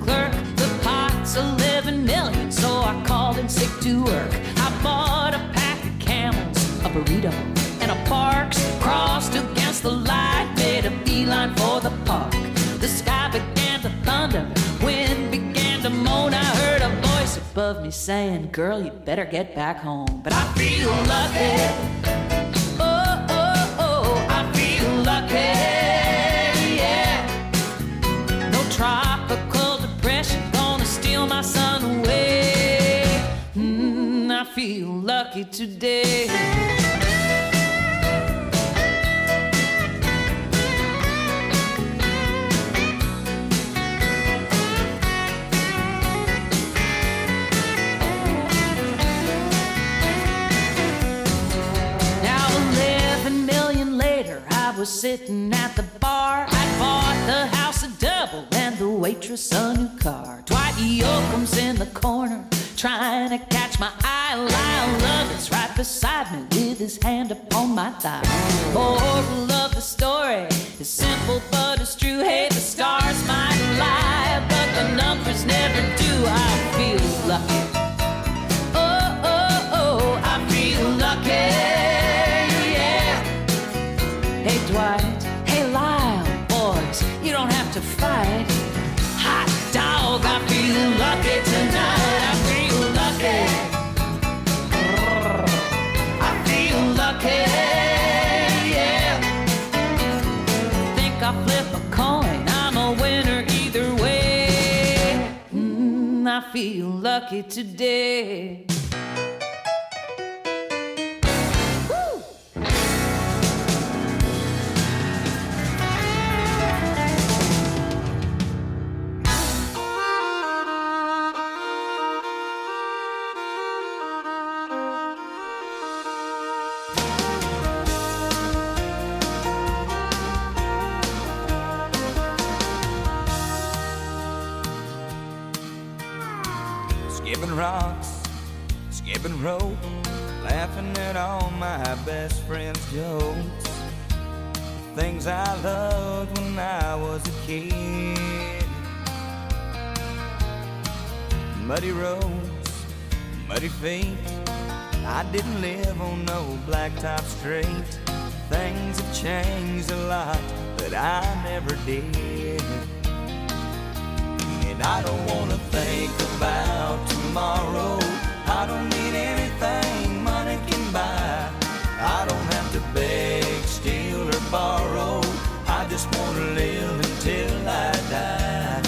clerk. The pot's 11 million, so I called in sick to work. I bought a pack of Camels, a burrito, and a Parks. Crossed against the light, made a beeline for the park. The sky began to thunder, wind began to moan. I heard a voice above me saying, girl, you better get back home. But I feel lucky. Oh, oh, oh, I feel lucky. Yeah. No tropical depression gonna steal my sun away. I feel lucky today. Was sitting at the bar. I bought the house a double and the waitress a new car. Dwight Yoakam's in the corner trying to catch my eye. Lyle Lovett's right beside me with his hand upon my thigh. Moral of the story is simple but it's true. Hey, the stars might lie, but the numbers never do. I feel lucky. Oh, oh, oh, I feel lucky. Hey Dwight, hey Lyle, boys, you don't have to fight. Hot dog, I feel lucky tonight. I feel lucky. I feel lucky, yeah. Think I'll flip a coin, I'm a winner either way. I feel lucky today. Skipping rocks, skipping rope, laughing at all my best friends' jokes. Things I loved when I was a kid. Muddy roads, muddy feet. I didn't live on no blacktop street. Things have changed a lot, but I never did. And I don't wanna think about tomorrow. I don't need anything money can buy. I don't have to beg, steal, or borrow. I just wanna live until I die.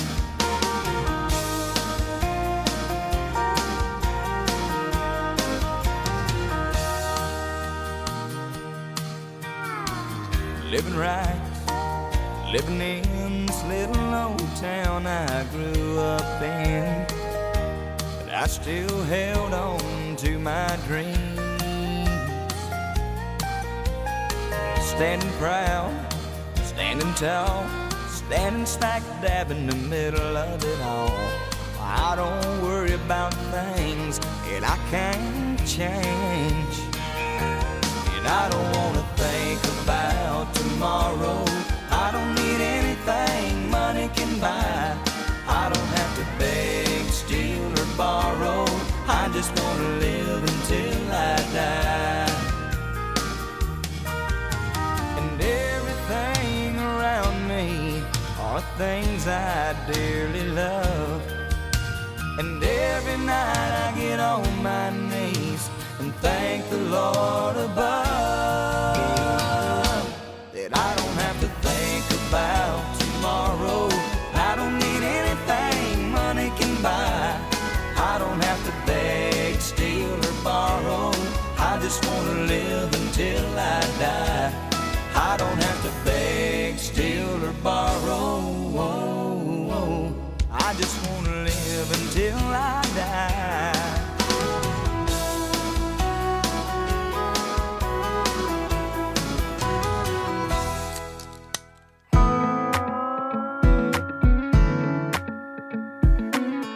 Living right, living in this little old town I grew up in, but I still held on to my dreams. Standing proud, standing tall, standing smack dab in the middle of it all. I don't worry about things that I can't change. And I don't wanna think about tomorrow. I don't need anything money can buy. I don't have to beg, steal, or borrow. I just wanna live until I die. And everything around me are things I dearly love. And every night I get on my knees and thank the Lord above that I don't have to think about tomorrow. I don't need anything money can buy. I don't have to beg, steal, or borrow. I just wanna live until I die. I don't have to beg, steal, or borrow. I just wanna live until I die.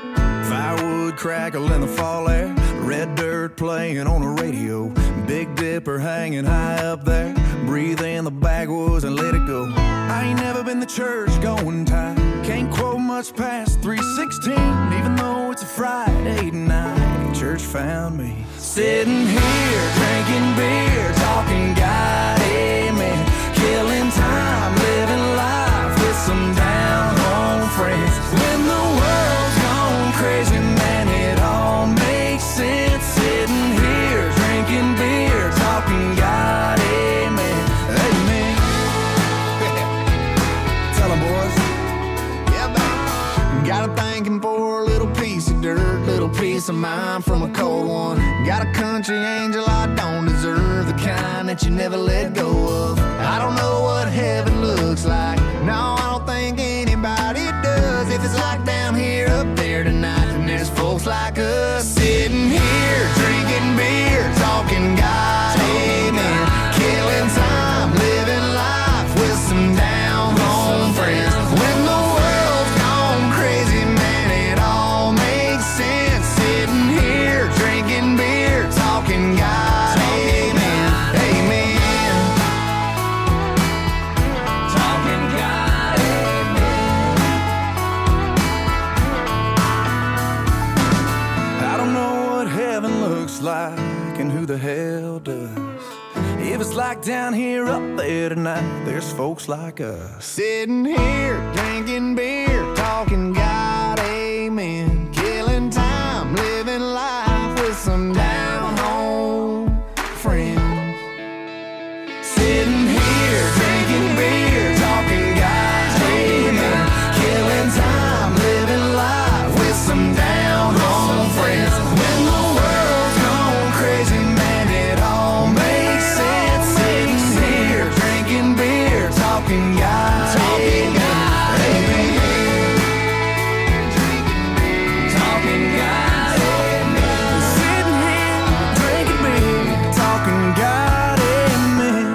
Crackle in the fall air, red dirt playing on the radio, big zipper hanging high up there. Breathe in the backwoods and let it go. I ain't never been to church going type. Can't quote much past 3:16, even though it's a Friday night. Church found me sitting here drinking beer, talking God, amen. Killing time, living life with some down-home friends. When the world's gone crazy, man, it all makes sense. Sitting here drinking beer, talking God, amen. Amen. Tell 'em, boys. Yeah, man. Got a thanking for a little piece of dirt, little piece of mind from a cold one. Got a country angel I don't deserve, the kind that you never let go of. I don't know what heaven looks like. No, I don't think anybody does. If it's like down here, up there tonight, then there's folks like us sitting here drinking beer, talking God, amen. Killing time, living life with some down-home friends. When the world's gone crazy, man, it all makes sense. Sitting here drinking beer, talking God, amen. Amen. Talking God, amen. I don't know what heaven looks like and who the hell does. If it's like down here, up there tonight, there's folks like us sitting here drinking beer, talking God, amen. Killing time, living life with some down-home friends. Sitting here drinking beer, talking God, amen. Killing time, living life with some down-home friends. When the world's gone crazy, man, it all makes sense. Sitting here drinking beer, talking God, amen. Talking God, amen. Sitting here drinking beer, talking God, amen.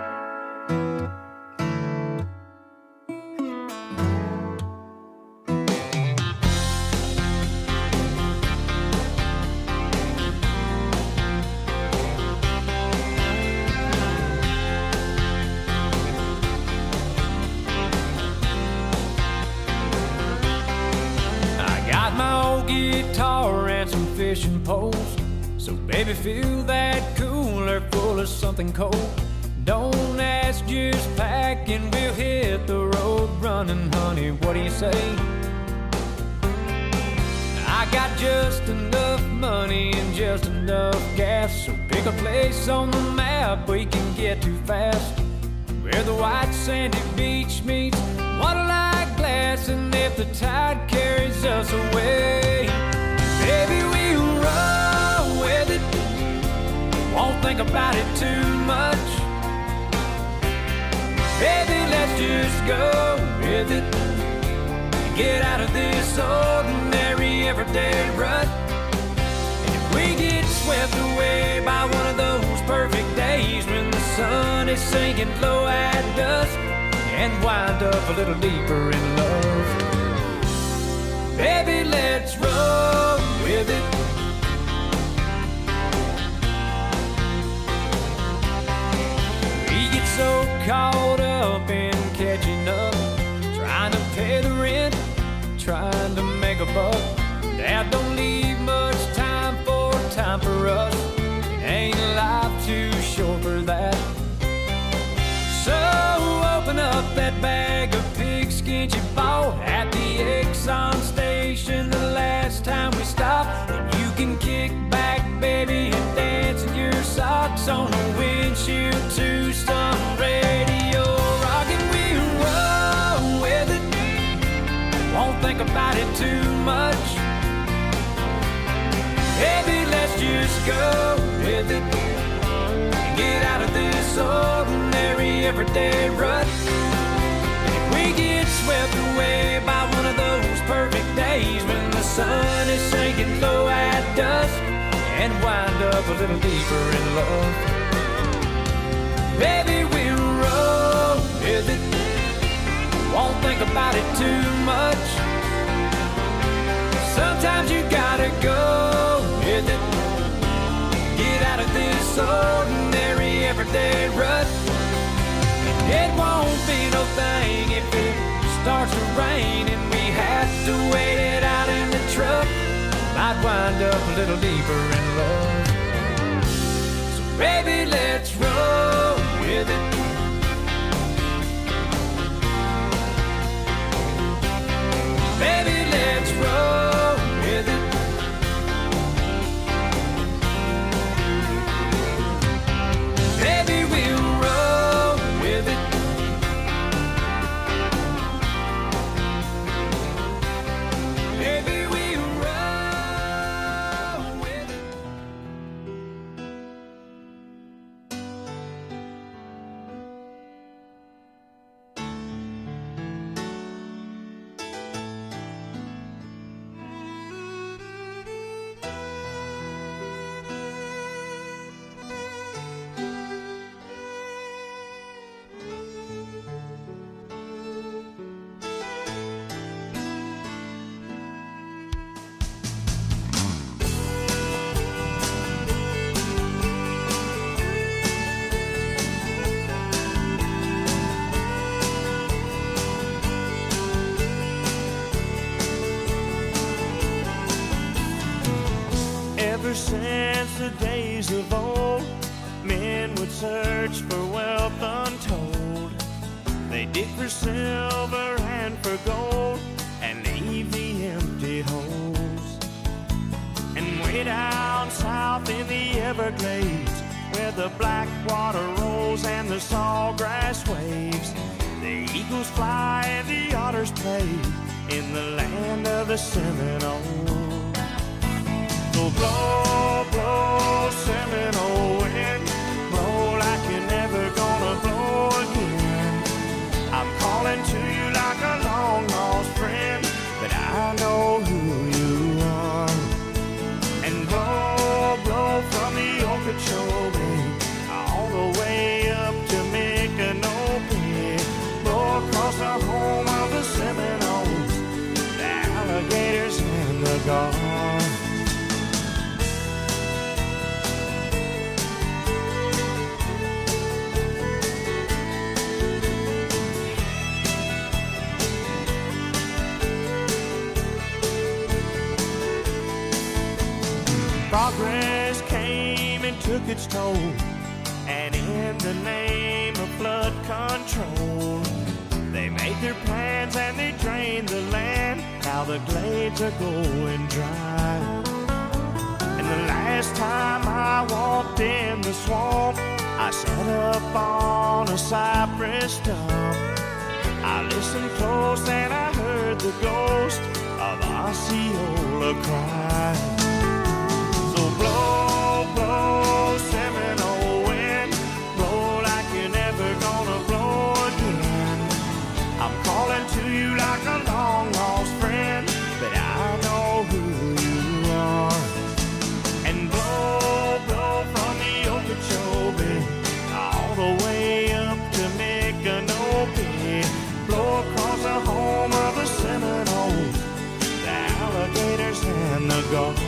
I got my old guitar and some fishing poles. So baby, fill that cooler full of something cold. Don't ask, just pack and we'll hit the road running, honey. What do you say? I got just enough money and just enough gas. So pick a place on the map we can get to fast, where the white sandy beach meets water-like glass. And if the tide carries us away, baby, we'll roll with it. Won't think about it too much. Baby, let's just go with it. Get out of this ordinary everyday rut. And if we get swept away by one of those perfect days when the sun is sinking low at dusk, and wind up a little deeper in love, baby, let's roll with it. We get so caught up in catching up, trying to pay the rent, trying to make a buck. That don't leave much time for us. It ain't life too short for that. So open up that bag of pigskin you bought at the Exxon station the last time we stopped. And you can kick back, baby, and dance in your socks on the windshield to some radio rock. And we'll roll with it. Won't think about it too much. Baby, let's just go with it. Get out of this ordinary everyday rut. And if we get swept away by one of those perfect days when the sun is sinking low at dusk, and wind up a little deeper in love, baby, we'll roll with it. Won't think about it too much. Sometimes you gotta go with it. Get out of this ordinary might wind up a little deeper in love. So baby, let's roll with it. Baby, let's roll with it. Baby, we'll roll with it. Baby, we'll roll with it. Ever since the days of old, men would search for wealth untold. They dig for silver and for gold and leave the empty holes. And way down south in the Everglades, where the black water rolls and the sawgrass waves, the eagles fly and the otters play in the land of the Seminoles. So blow, blow, Seminole wind, blow like you're never gonna blow again. I'm calling to you like a long-lost friend, but I know who you are. And blow, blow from the Okeechobee all the way up to Micanopy. Blow across the home of the Seminoles, the alligators and the gulls. Progress came and took its toll, and in the name of flood control, they made their plans and they drained the land. Now the glades are going dry. And the last time I walked in the swamp, I sat up on a cypress stump. I listened close and I heard the ghost of Osceola cry. Blow, blow, Seminole wind, blow like you're never gonna blow again. I'm calling to you like a long-lost friend, but I know who you are. And blow, blow from the Okeechobee all the way up to Micanopy. Blow across the home of the Seminoles, the alligators and the gulls.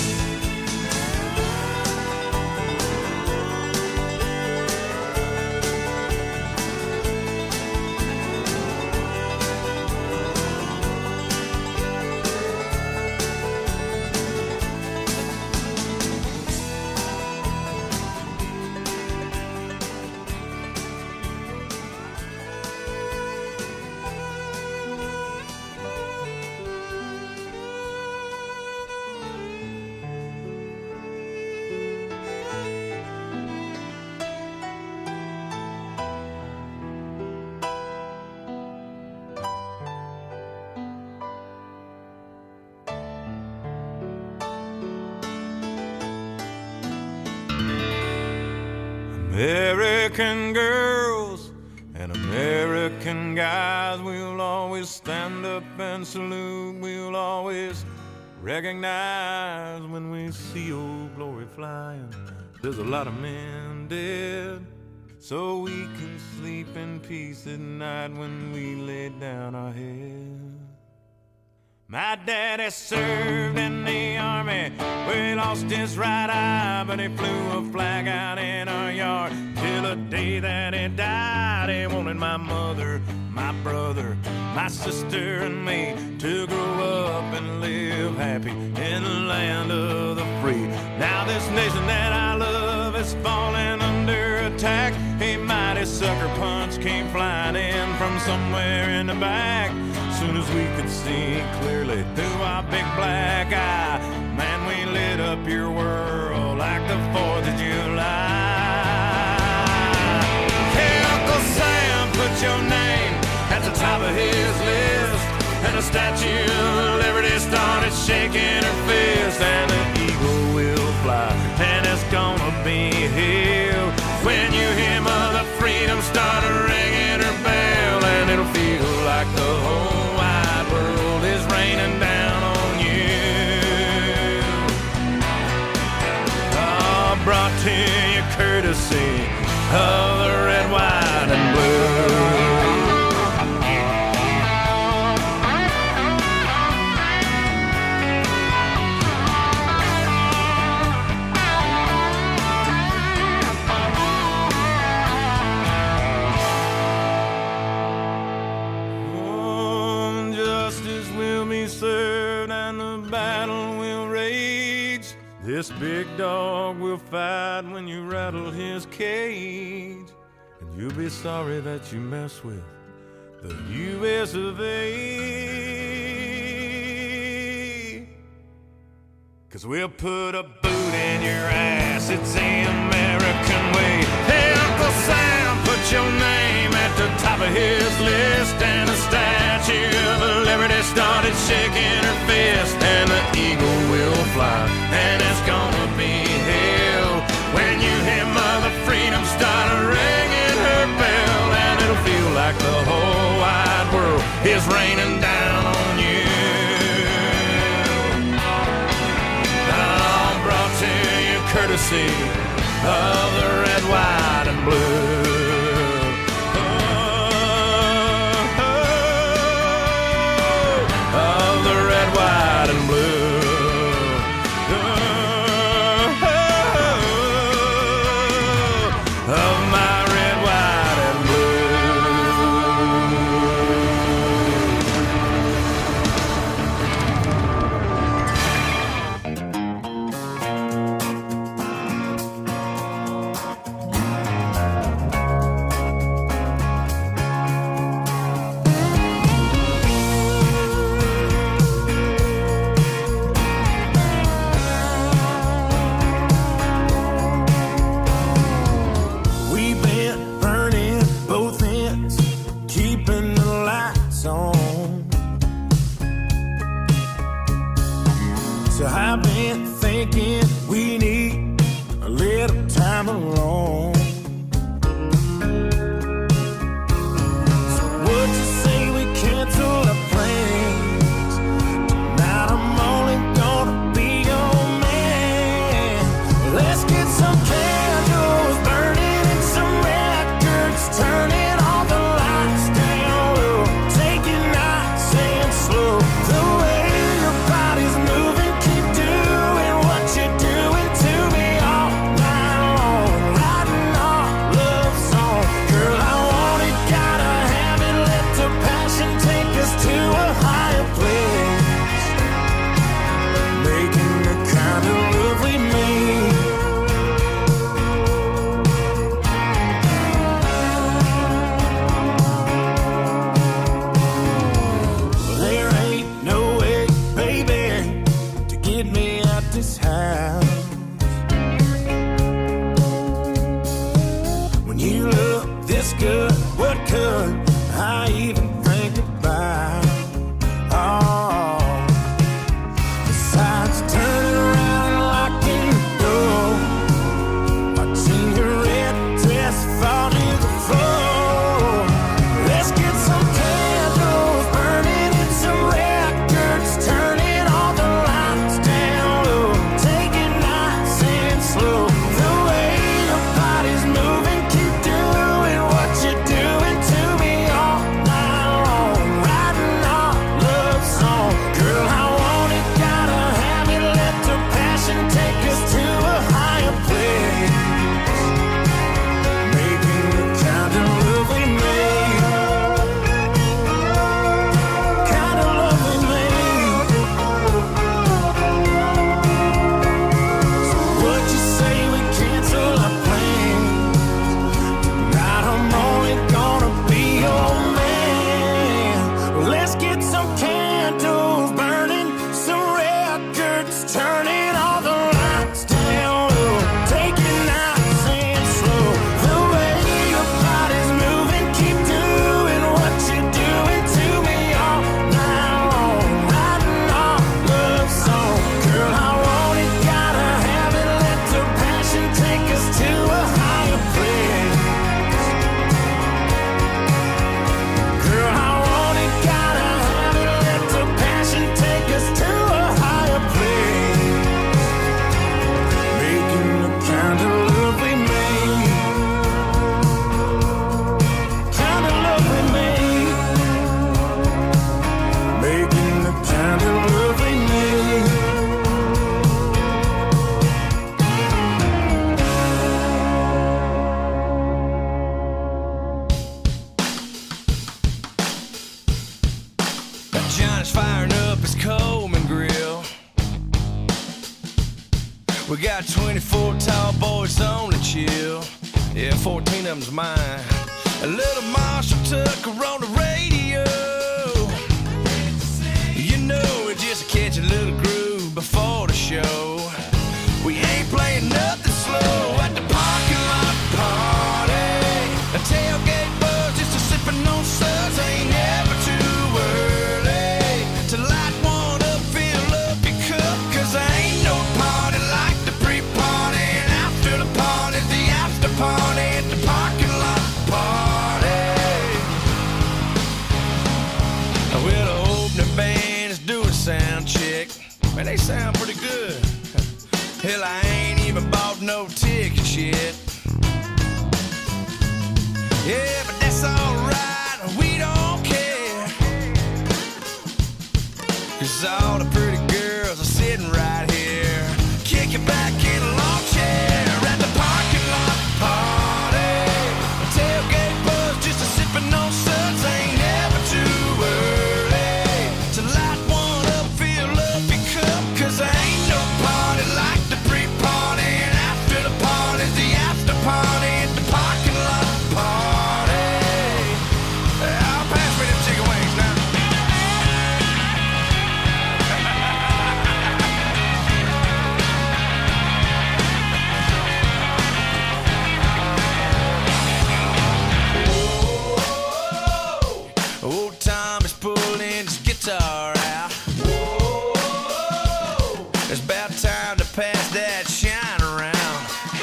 American girls and American guys, we'll always stand up and salute. We'll always recognize when we see Old Glory flying. There's a lot of men dead, so we can sleep in peace at night when we lay down our head. My daddy served in the army, where he lost his right eye, but he flew a flag out in our yard till the day that he died. He wanted my mother, my brother, my sister, and me to grow up and live happy in the land of the free. Now this nation that I love is falling under attack. A mighty sucker punch came flying in from somewhere in the back. Soon as we could see clearly through our big black eye, man, we lit up your world like the 4th of July. Hey, Uncle Sam, put your name at the top of his list, and the Statue of Liberty started shaking her fist, and the eagle will fly, and it's gonna be here when you hear Mother Freedom start ringing her bell, and it'll feel like the whole wide world is raining down on you. Oh, brought to you courtesy of the red, white, and blue. Served and the battle will rage. This big dog will fight when you rattle his cage, and you'll be sorry that you mess with the U.S. of A. 'Cause we'll put a boot in your ass, it's the American way. Hey, Uncle Sam, put your name at the top of his list, and the Statue of Liberty started shaking her fist, and the eagle will fly, and it's gonna be hell when you hear Mother Freedom start ringing her bell, and it'll feel like the whole wide world is raining down on you. Oh, brought to you courtesy of the red, white, and blue. White and blue. Of my red, white, and to me got 24 tall boys on the chill. Yeah, 14 of them's mine. A little Marshall Tucker on the radio. You know, we just catch a little groove before the show. We ain't playing nothing slow at the parking lot party. A tailgate buzz, just a sipping on suds. Ain't never too early to light one up, fill up your cup. Cause there ain't no party like the pre-party. And after the party's the after party at the parking lot party. Well, the opening band is doing sound check. Man, they sound pretty good. Hell, I ain't even bought no tickets yet. Yeah, but that's alright, we don't care. Cause all the pretty girls are sitting right here, kicking back in a lawn chair at the parking lot party. A tailgate buzz, just a sipping on suds. Ain't never too early to light one up, fill up your cup. Cause there ain't no party like the pre-party. And after the party's the after party at the parking lot party. I'll pass me them chicken wings now. Old Tom is pulling his guitar out. It's about time to pass that shine around.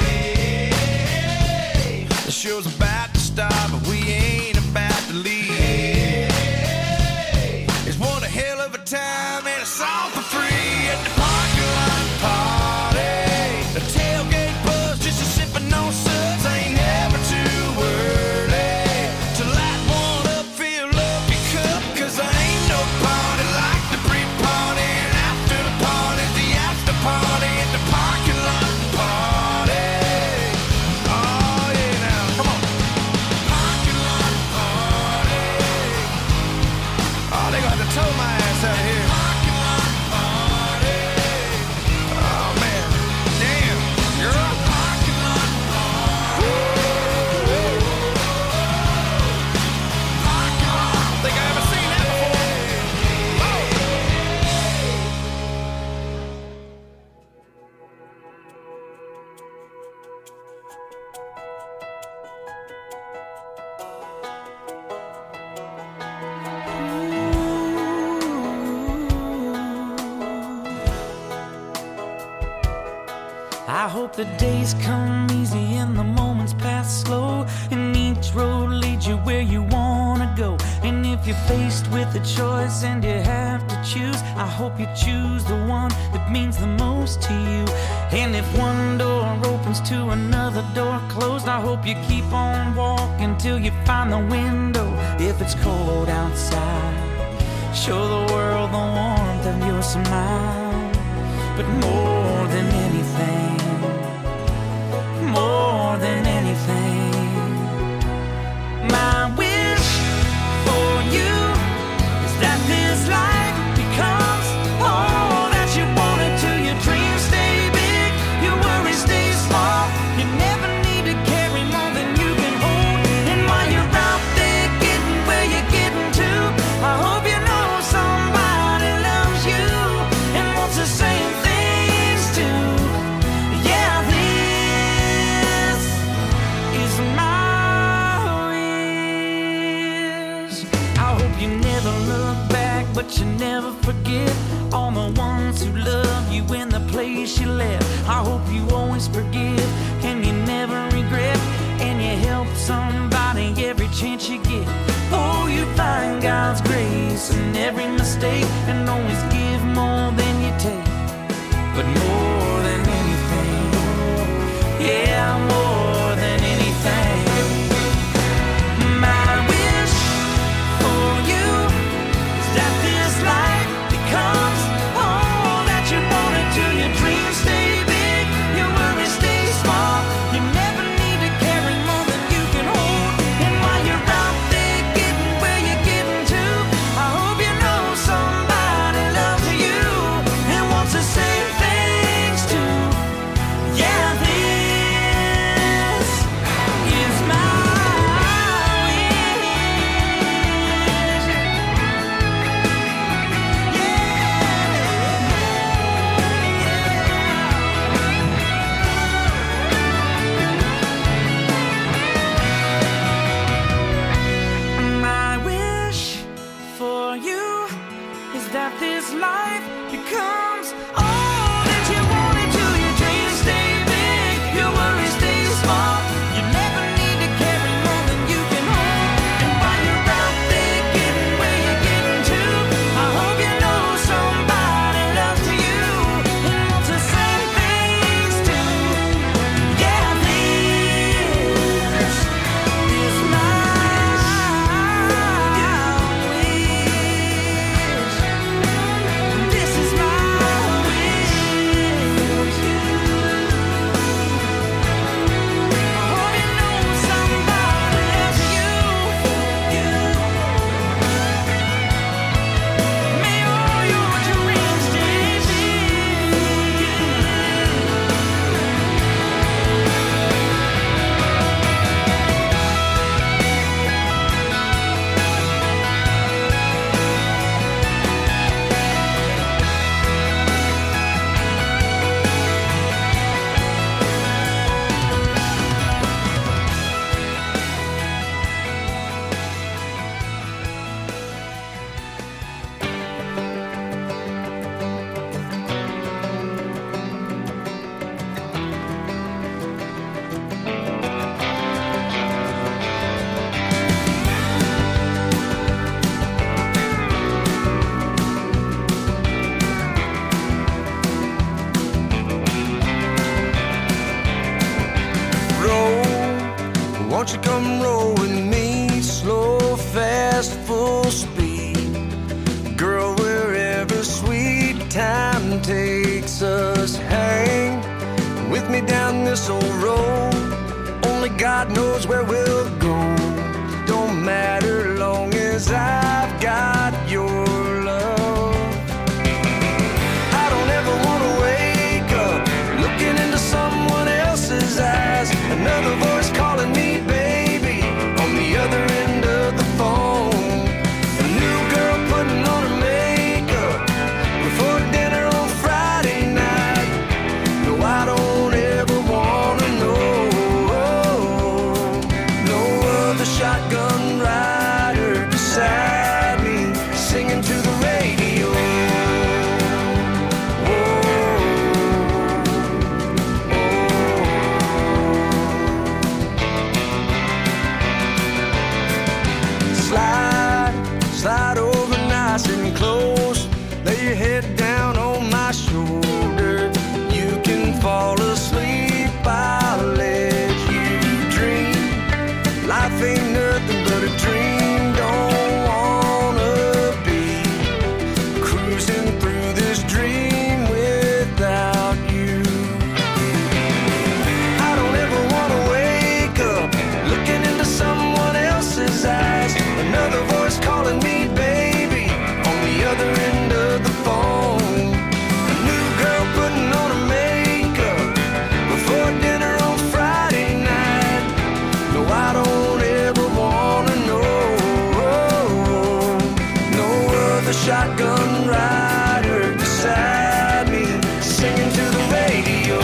The show's about to start, but we ain't about to leave. It's one a hell of a time and it's all for free at the parking lot party. The tailgate buzz, just a sipping on suds. Ain't never too early to light one up, fill up your cup. Cause there ain't no party like the pre-party. And after the party's the after party at the parking lot party. Oh yeah, now come on. Parking lot party. Oh, they gonna have to tow my ass out of here. Parking lot party. Oh man, damn, girl. Parking lot party. Parking lot. I don't think I ever seen that before. I hope the days come easy and the moments pass slow, and each road leads you where you wanna go. And if you're faced with a choice and you have to choose, I hope you choose the one that means the most to you. And if one door opens to another door closed, I hope you keep on walking till you find the window. If it's cold outside, show the world the warmth of your smile. But more than anything, more than anything, my wish for you is that this life becomes all that you want it to. Your dreams stay big, your worries stay small. You never need to carry more than you can hold. And while you're out there getting where you're getting to, I hope you know somebody loves you and wants the same things too. Yeah, this is my wish. I hope you never look back, but you never forget all the ones who love you in the place you left. I hope you always forgive and you never regret, and you help somebody every chance you get. Oh, you find God's grace in every mistake, and always give more than you take. But more than anything, yeah, more than anything, my wish for you is that this life becomes all that you want it to. Your dreams stay big, your worries stay small. You never need to carry more than you can hold. And while you're out there getting where you're getting to, I hope you know somebody loves Won't you come roll with me, slow, fast, full speed? Girl, wherever sweet time takes us, hang with me down this old road. Only God knows where we'll go. Don't matter long as I've got your love. I don't ever want to wake up looking into someone else's eyes. Another voice calling me baby on the other end of the phone. A new girl putting on her makeup before dinner on Friday night. No, I don't ever want to know. No other shotgun rider beside me singing to the radio. Slide over nice and close. Lay your head down on my shoulder. You can fall asleep, I'll let you dream. Life ain't nothing but a dream. Don't wanna be cruising through this dream without you. I don't ever wanna wake up looking into someone else's eyes. Another voice calling me baby on the other end of the phone. A new girl putting on her makeup before dinner on Friday night. No, I don't ever wanna know. No other shotgun rider beside me singing to the radio.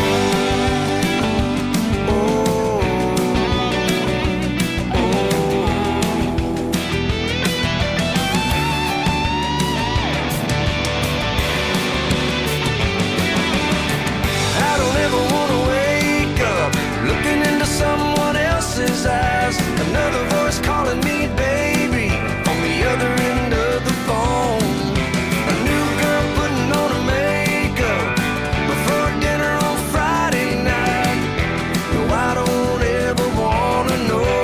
Someone else's eyes. Another voice calling me baby on the other end of the phone. A new girl putting on her makeup before dinner on Friday night. No, I don't ever wanna know.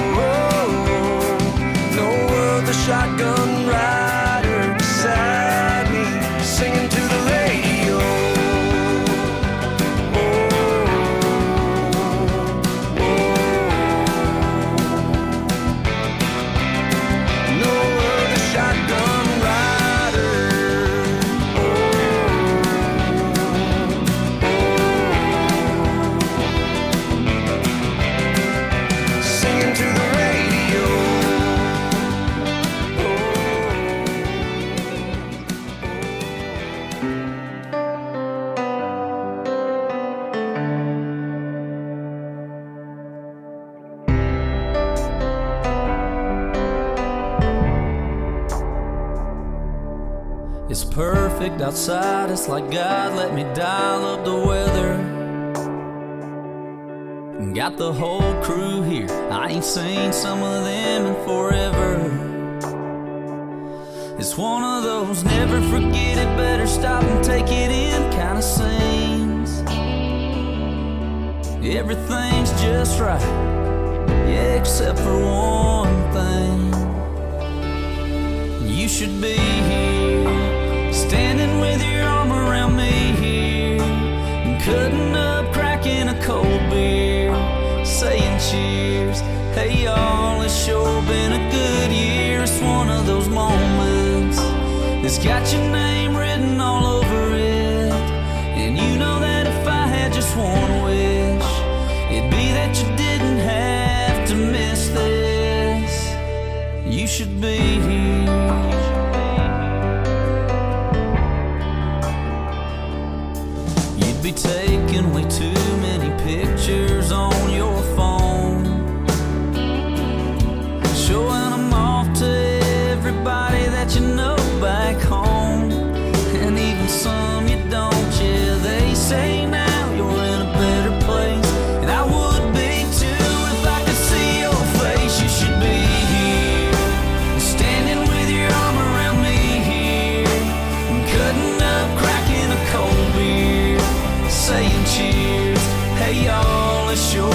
No other shotgun rider beside me singing to the radio. It's perfect outside, it's like God let me dial up the weather. Got the whole crew here, I ain't seen some of them in forever. It's one of those never forget it, better stop and take it in kind of scenes. Everything's just right, yeah, except for one thing. You should be here, standing with your arm around me here, cutting up, cracking a cold beer, saying cheers. Hey y'all, it's sure been a good year. It's one of those moments that's got your name written all over it. And you know that if I had just one wish, it'd be that you didn't have to miss this. You should be here. Be taking way too many pictures on your phone, showing them off to everybody that you know back home, and even some you don't. Yeah, they say now you're in a better place, and I would be too if I could see your face. You should be here, standing with your arm around me here, cutting up, cracking a cold beer, saying cheers. Hey y'all, it's sure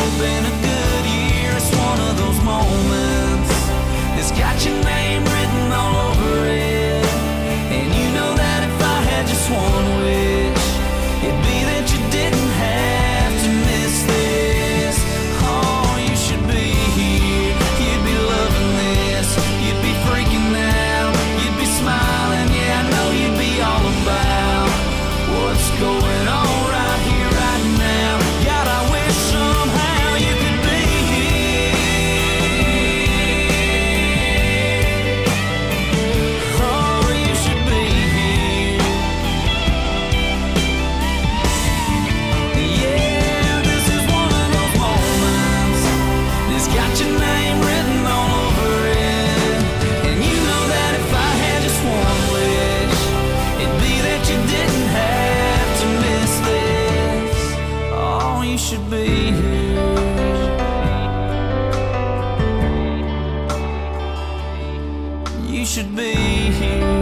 should be here. You should be here.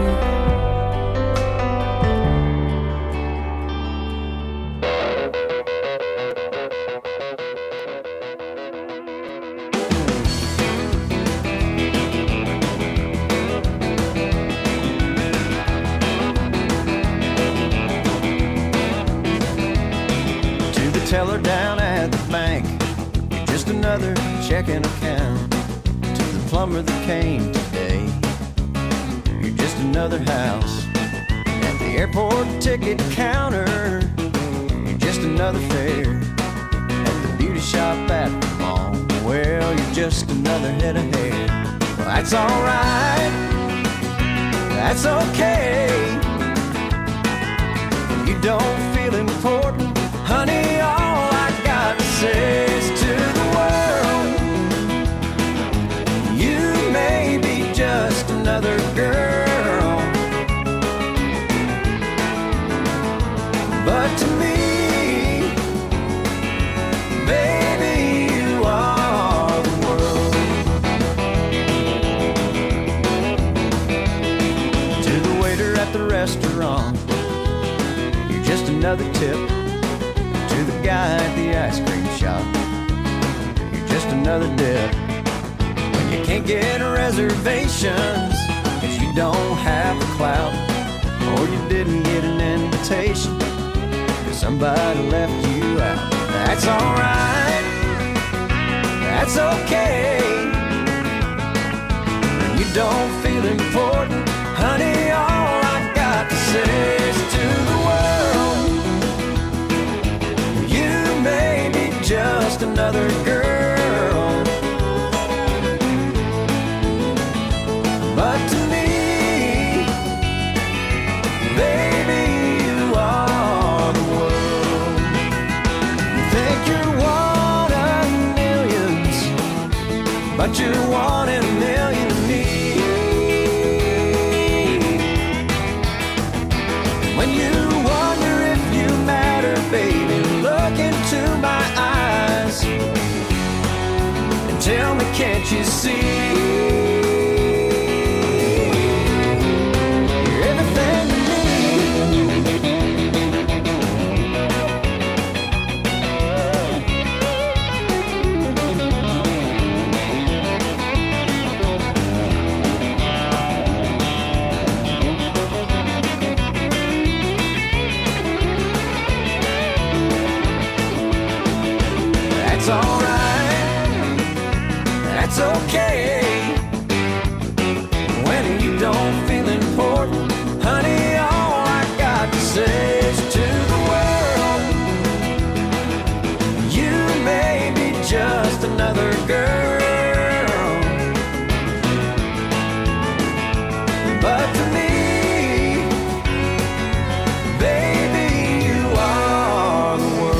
Teller down at the bank, you're just another checking account. To the plumber that came today, you're just another house. At the airport ticket counter, you're just another fare. At the beauty shop at the mall, well, you're just another head of hair. Well, that's alright, that's okay. You don't feel important, honey, all I got to say is to the world, you may be just another girl, but to me, baby, you are the world. To the waiter at the restaurant, you're just another tip. To the guy at the ice cream shop, you're just another dip. When you can't get reservations, cause you don't have the clout, or you didn't get an invitation, cause somebody left you out. That's alright, that's okay. When you don't feel important, honey, all I got to say is to the world, maybe just another girl, but to me, baby, you are the world. You think you're one of millions, but you're one in a million to me. When you wonder if you matter, baby, look into my eyes and tell me, can't you see? You're everything to me. That's alright, that's okay. When you don't feel important, honey, all I got to say is to the world, you may be just another girl, but to me, baby, you are the world.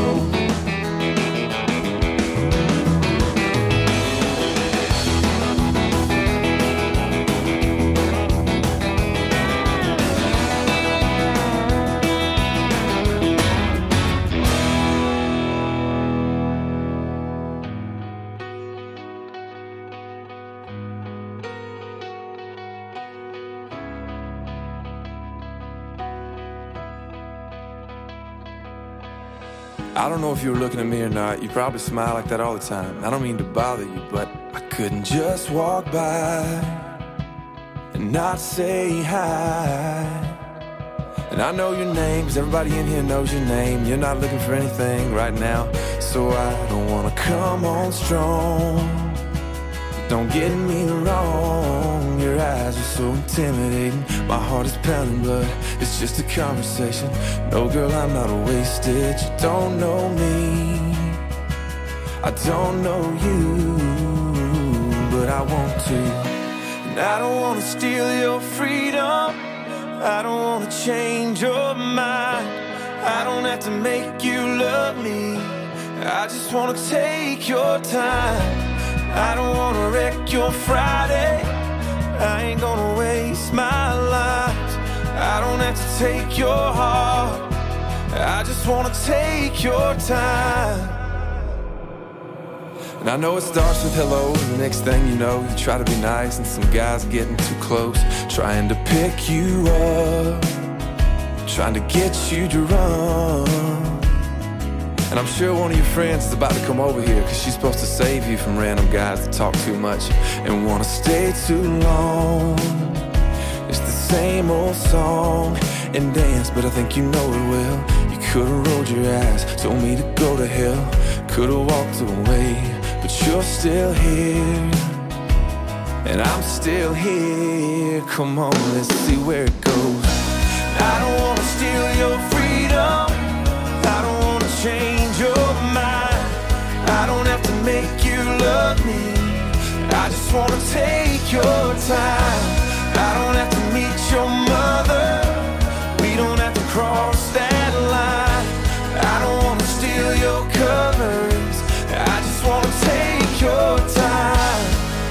I don't know if you were looking at me or not. You probably smile like that all the time. I don't mean to bother you, but I couldn't just walk by and not say hi. And I know your name, 'cause everybody in here knows your name. You're not looking for anything right now, so I don't wanna come on strong. Don't get me wrong, your eyes are so intimidating. My heart is pounding, but it's just a conversation. No, girl, I'm not wasted. You don't know me, I don't know you, but I want to. And I don't wanna steal your freedom, I don't wanna change your mind. I don't have to make you love me, I just wanna take your time. I don't wanna wreck your Friday, I ain't gonna waste my life. I don't have to take your heart, I just wanna take your time. And I know it starts with hello, and the next thing you know, you try to be nice, and some guy's getting too close, trying to pick you up, trying to get you to run. And I'm sure one of your friends is about to come over here, cause she's supposed to save you from random guys that talk too much and wanna stay too long. It's the same old song and dance, but I think you know it well. You could've rolled your eyes, told me to go to hell, could've walked away, but you're still here, and I'm still here. Come on, let's see where it goes. I don't wanna steal your freedom, I don't wanna change your mind, I don't have to make you love me, I just wanna take your time. I don't have to meet your mother, we don't have to cross that line. I don't wanna steal your covers, I just wanna take your time.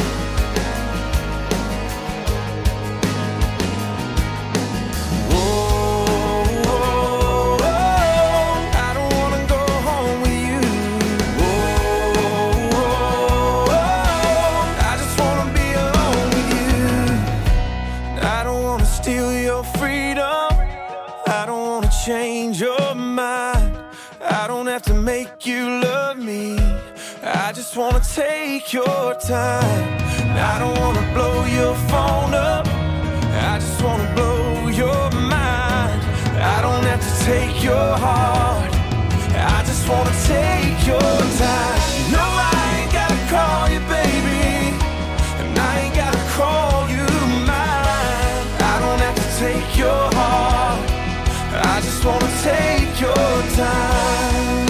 Whoa, whoa, whoa, I don't wanna go home with you. Whoa, whoa, whoa, I just wanna be alone with you. I don't wanna steal your freedom, I don't wanna change your mind, I don't have to make you love me, I just wanna take your time. I don't wanna blow your phone up, I just wanna blow your mind. I don't have to take your heart, I just wanna take your time. No, I ain't gotta call you baby, and I ain't gotta call you mine. I don't have to take your heart, I just wanna take your time.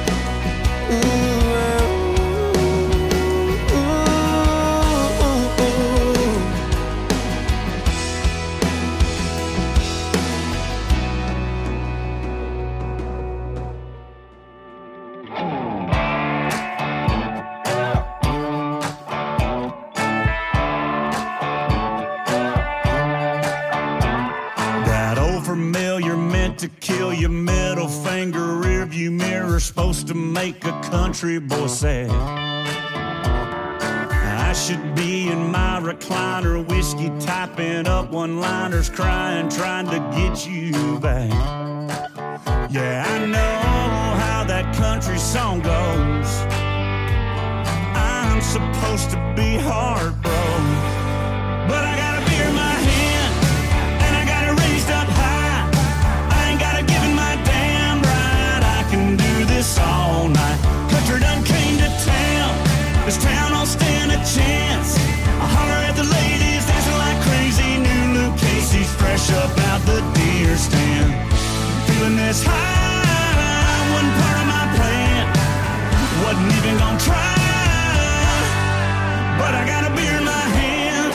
To kill your middle finger, rearview mirror, supposed to make a country boy sad. I should be in my recliner, whiskey typing up one-liners, crying, trying to get you back. Yeah, I know how that country song goes. I'm supposed to be heartbroken, but I got a beer in my hand, and I got it raised up high. All night, country done came to town. This town don't stand a chance. I holler at the ladies dancing like crazy. New Luke Casey's fresh up out the deer stand. Feeling this high wasn't part of my plan. Wasn't even gonna try, but I got a beer in my hand.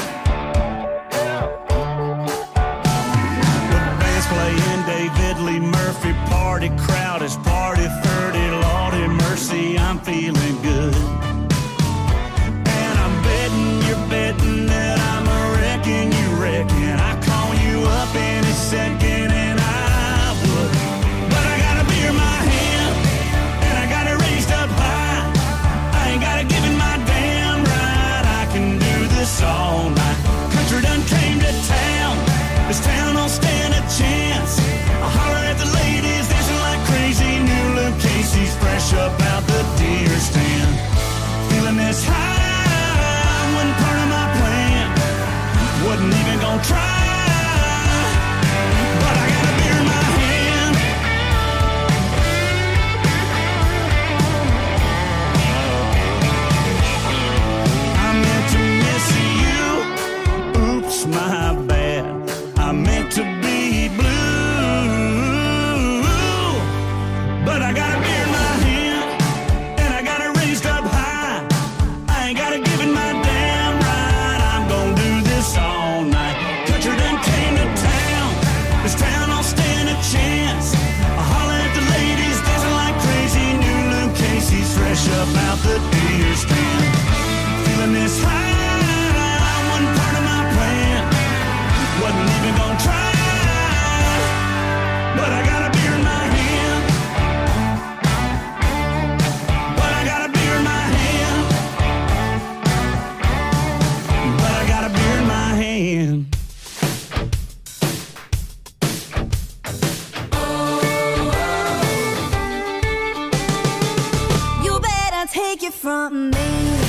The band's playing David Lee Murphy. Party crowd is party 30. Lordy mercy, I'm feeling good. And I'm betting you're betting that I'm a wrecking you reckon I call you up any second, and I would. But I got a beer in my hand, and I got it raised up high. I ain't gotta give it my damn right. I can do this all night. Country done came to town. This town don't stand a chance. I holler at the ladies dancing like crazy. New Luke Casey's fresh up out the deer stand. Feeling this high wasn't part of my plan. Wasn't even gonna try, but I got a beer in my hand. I meant to miss you. Oops, my bad. I meant to be blue, but I got a beer in my hand, and I got it raised up high. I ain't gotta give it my damn right. I'm gonna do this all night. Country done came to town. This town don't stand a chance. I holler at the ladies dancing like crazy. New Luke Casey's fresh up out the deer stand. Feeling this high wasn't part of my plan. Wasn't even gonna try, but I got a beer in my hand. take it from me.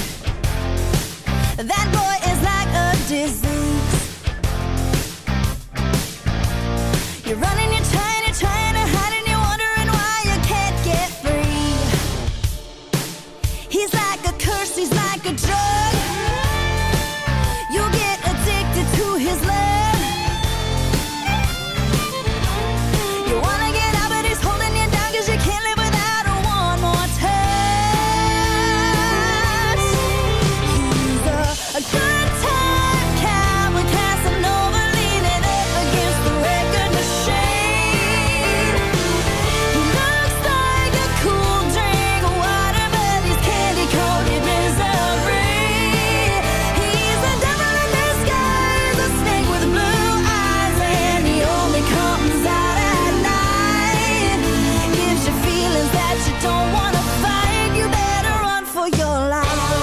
That boy is like a disease. You're running, you're trying to hide, and you're wondering why you can't get free. He's like a curse, he's like a drug. You'll get addicted to his love. You wanna get out, but he's holding you down, 'cause you can't live without one more touch. He's a good time cowboy, Casanova, leaning up against the record machine. He looks like a cool drink of water, but he's candy-coated misery. He's a devil in disguise, a snake with blue eyes, and he only comes out at night. Gives you feelings that you don't wanna fight. You better run for your life.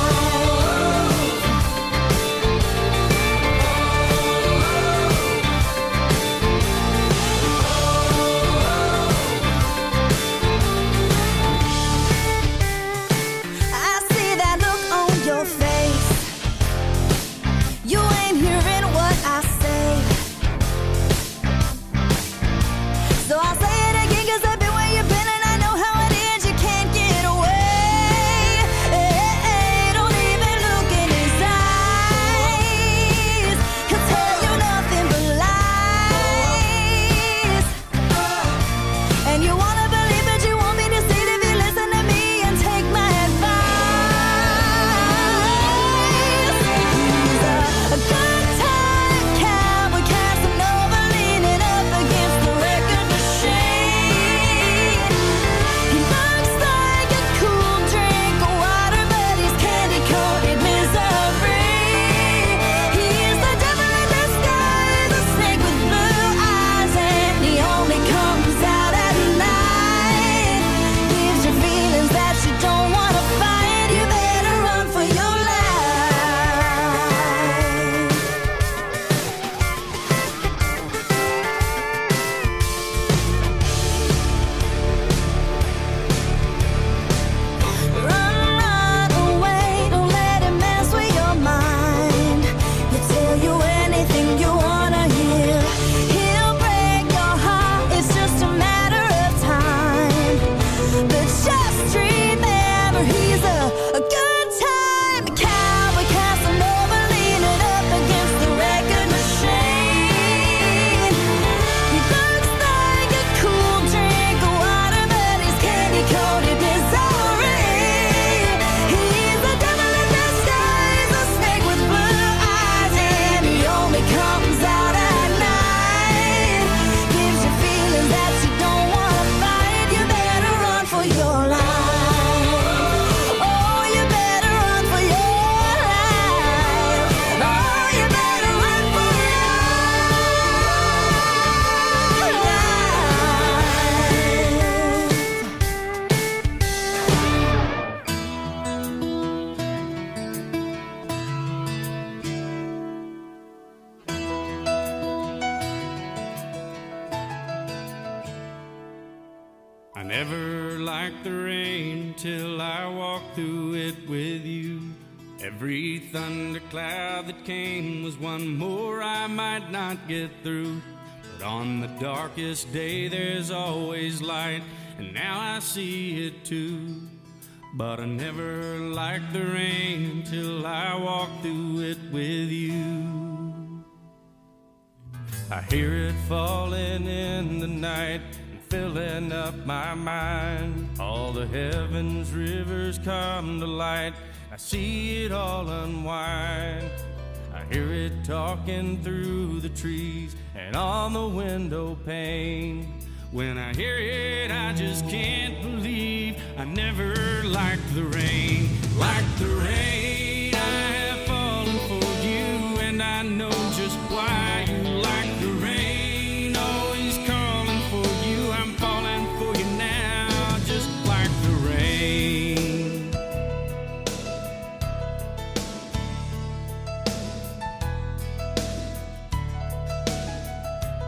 I see that look on your face. You ain't hearing what I say. So I'll say it again, 'cause I've been where you've been, and I know how it is. You can't get away. Don't even look in his eyes. He'll tell you nothing but lies. And you wanna believe, but you won't be deceived if you listen to me and take my advice. He's a good time cowboy, Casanova, leaning up against the record machine. He looks like a cool drink of water, but he's candy-coated misery. He's the devil in disguise, a snake with blue eyes, and he only comes out at night. Gives you feelings that you don't wanna fight. You better run for your life. Run away, don't let him mess with your mind. He'll tell you anything you wanna hear. He'll break your heart, it's just a matter of time. But just remember, he's a good time cowboy, Casanova, leaning up against the record machine. He looks like a cool drink of water, but he's candy-coated misery. He's the devil in disguise, a snake with blue eyes, and he only comes out at night. Gives you feelings that you don't wanna fight. You better run for your life. Oh, you better run for your life. Oh, you better run for your I never liked the rain till I walked through it with you. Every thundercloud that came was one more I might not get through. But on the darkest day there's always light, and now I see it too. But I never liked the rain till I walked through it with you. I hear it falling in the night, filling up my mind. All the heavens rivers come to light. I see it all unwind. I hear it talking through the trees and on the window pane. When I hear it, I just can't believe I never liked the rain. Like the rain, I have fallen for you, and I know just why you like the rain. Always calling for you, I'm falling for you now, just like the rain.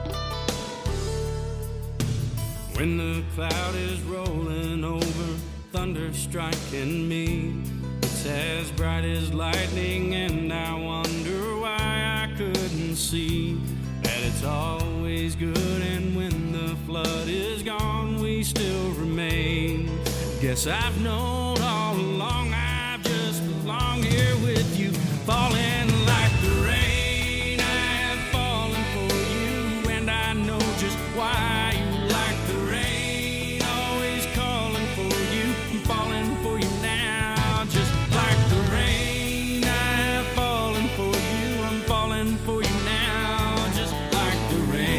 When the cloud is rolling over, thunder striking me. It's as bright as lightning, and I wonder why I couldn't see that it's always good, and when the flood is gone, we still remain. Guess I've known all along I've just belonged here with you, falling like the rain. I have fallen for you, and I know just why you like the rain. Always calling for you, I'm falling for you now, just like the rain. I have fallen for you, I'm falling for you now, just like the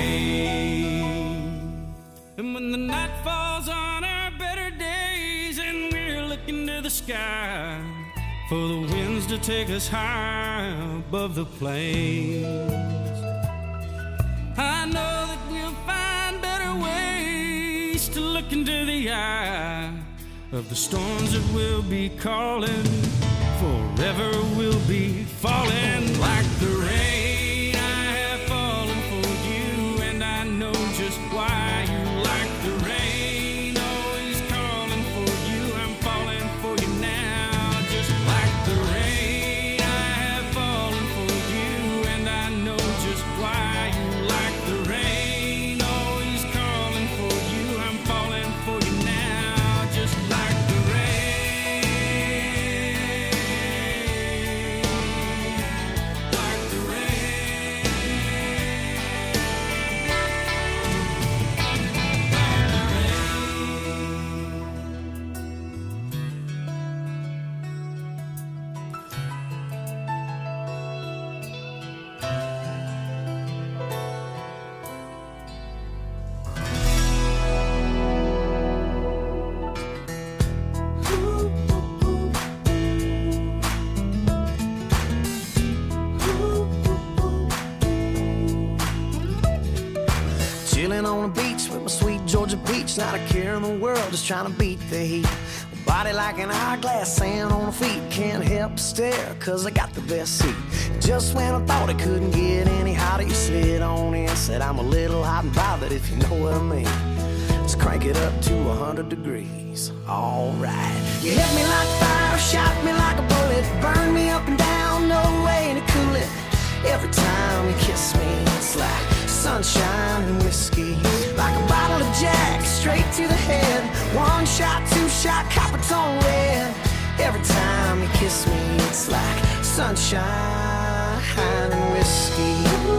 rain. And when the night falls on our better days and we're looking to the sky for the winds to take us high above the plains, I know that we'll find better ways to look into the eye of the storms that will be calling. Forever we'll be falling like the rain. I have fallen for you, and I know just why you like the rain. Always calling for you, I'm falling for you now, just like the rain. I have fallen for you, and I know just why you like the rain. Always calling for you, I'm falling for you now, just like the rain. Like the rain. Chilling on the beach with my sweet Georgia peach, not a care in the world, just trying to beat the heat. Body like an hourglass, sand on the feet, can't help but stare, cause I got the best seat. Just when I thought it couldn't get any hotter, you slid on in, said I'm a little hot and bothered, if you know what I mean. Let's crank it up to 100 degrees, alright. You hit me like fire, shot me like a bullet, burned me up and down, no way to cool it. Every time you kiss me, it's like sunshine and whiskey, like a bottle of Jack, straight to the head. One shot, two shot, Coppertone red. Every time you kiss me, it's like sunshine and whiskey.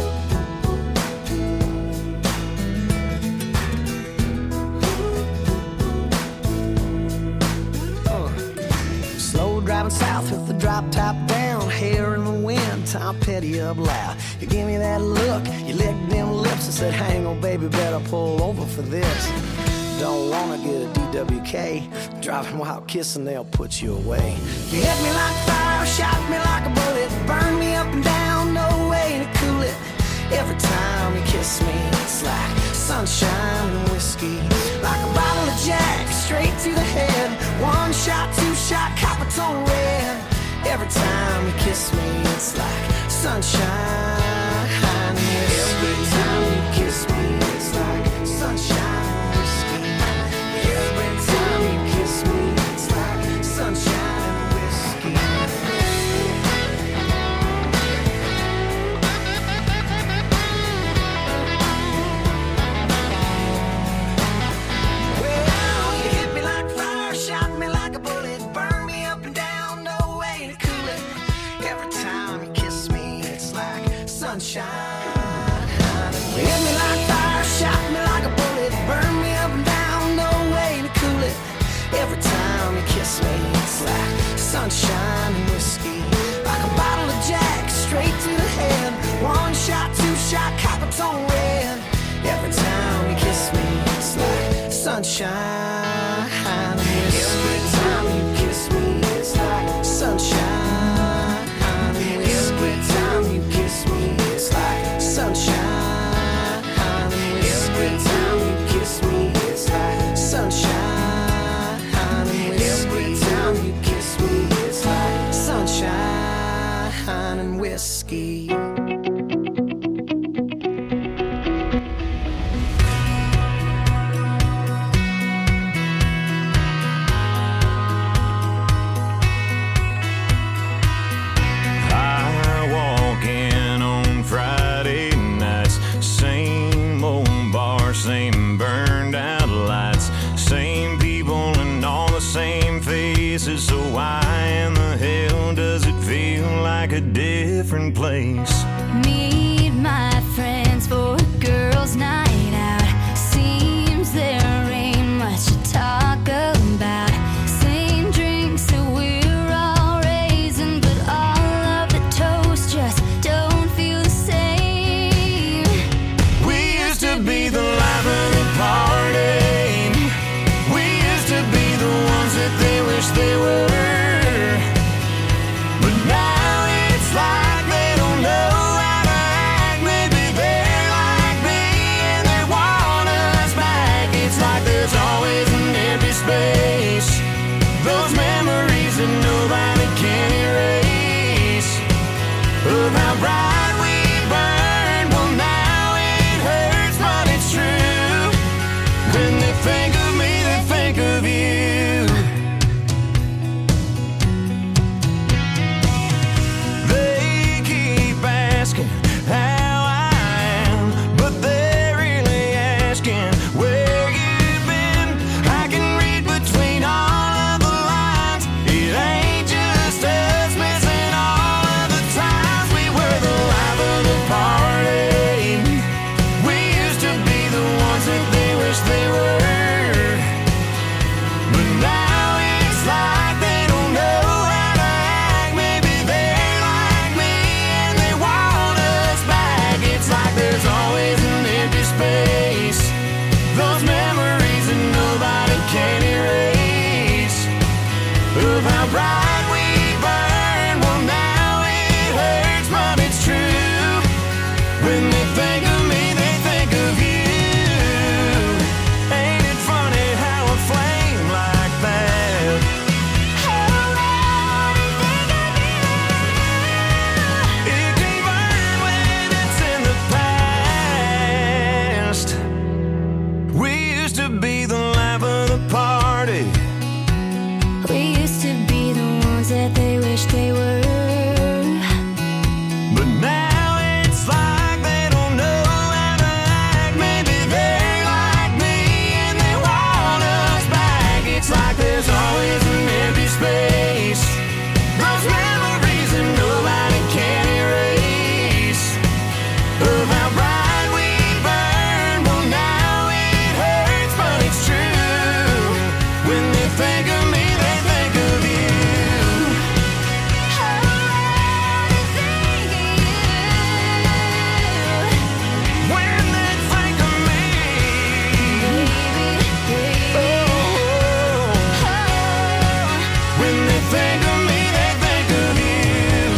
Slow driving south with the drop top down, hair in the wind, Tom Petty up loud. You give me that look, you licked them lips and said, hang on baby, better pull over for this. Don't wanna get a DWK, driving while kissing, they'll put you away. You hit me like fire, shot me like a bullet, burned me up and down, no way to cool it. Every time you kiss me, it's like sunshine and whiskey, like a bottle of Jack, straight to the head. One shot, two shot, Coppertone red. Every time you kiss me, it's like sunshine and whiskey. Every time you kiss me, it's like sunshine and whiskey. Every time you kiss me, it's like sunshine and whiskey. Well, you hit me like fire, shot me like a bullet, burned me up and down, no way to cool it. Every time you kiss me, it's like sunshine. You hit me like fire, shot me like a bullet, burned me up and down, no way to cool it. Every time you kiss me, it's like sunshine and whiskey, like a bottle of Jack, straight to the head. One shot, two shot, Coppertone red. Every time you kiss me, it's like sunshine and whiskey. Every time you kiss me, it's like sunshine and whiskey. Every time you kiss me, it's like sunshine and whiskey. Every time you kiss me, it's like sunshine and whiskey. Every time you kiss me, it's like So why in the hell does it feel like a different place? Meet my friends for a girls' night out. Seems there ain't much to talk about. Same drinks that we're all raising, but all of the toast just don't feel the same. We used to be the life of the party. We used to be the ones that they wish they were. But now it's like they don't know how to act. Maybe they're like me and they want us back. It's like there's always an empty space. Those memories that nobody can erase. Of how bright we burned. Well, now it hurts, but it's true. When they think of me, they think of you. They keep asking how I am, but they're really asking where you've been. I can read between all of the lines. It ain't just us missing all of the times we were the life of the party. We used to be the ones that they wish they were. But now it's like they don't know how to act. Maybe they're like me and they want us back. It's like there's always an empty space. Those memories that nobody can erase. Of how bright we burned. Well, now it hurts, but it's true. When they think of me, they think of you. Ain't it funny how a flame like that? It can burn when it's in the past. We used to be the life of the party. We used to be the ones that they wish they were. But now it's like they don't know how to act. Maybe they're like me and they want us back. It's like there's always an empty space. Those memories that nobody can erase. Of how bright we burned. Well, now it hurts, but it's true. When they think of me, they think of you. When they think of me, when they think of me, they think of you.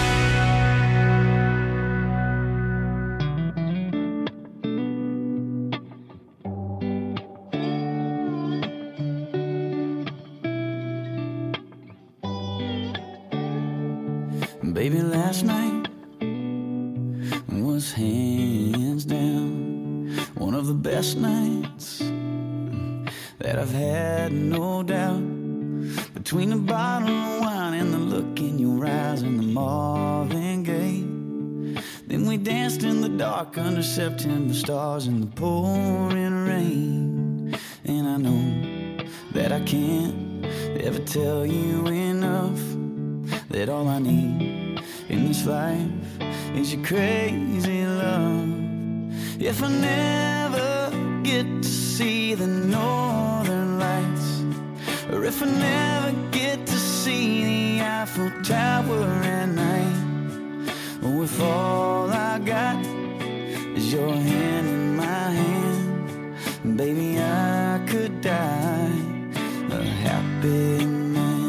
Baby, last night was hands down one of the best nights that I've had, no doubt. Between the bottle of wine and the look in your eyes and the Marvin Gaye, then we danced in the dark under September stars in the pouring rain. And I know that I can't ever tell you enough that all I need in this life is your crazy love. If I never get to see the northern lights, or if I never get to see the Eiffel Tower at night, or if all I got is your hand in my hand, baby, I could die a happy man.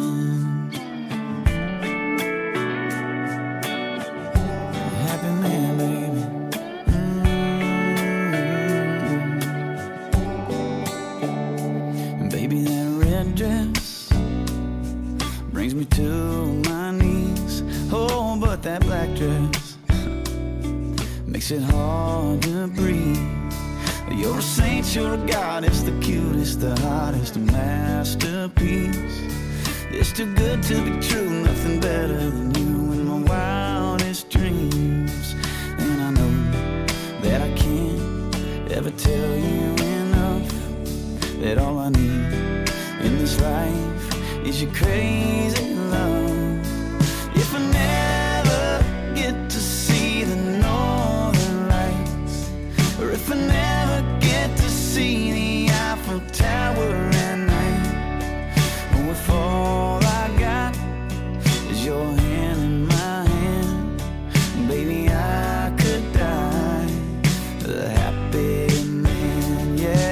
Brings me to my knees. Oh, but that black dress makes it hard to breathe. You're a saint, you're a goddess, the cutest, the hottest, a masterpiece. It's too good to be true, nothing better than you in my wildest dreams. And I know that I can't ever tell you enough that all I need in this life is is your crazy love. If I never get to see the northern lights, or if I never get to see the Eiffel Tower at night, or if all I got is your hand in my hand, baby, I could die a happy man, yeah.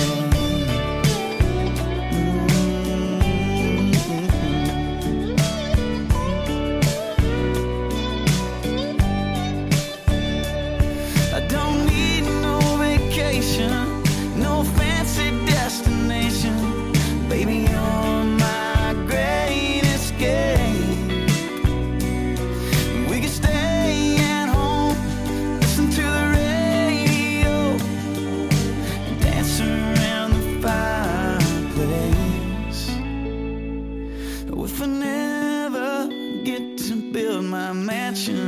I don't need no vacation, no fancy destination, baby, you're my great escape. We could stay at home, listen to the radio, and dance around the fireplace. If I never get to build my mansion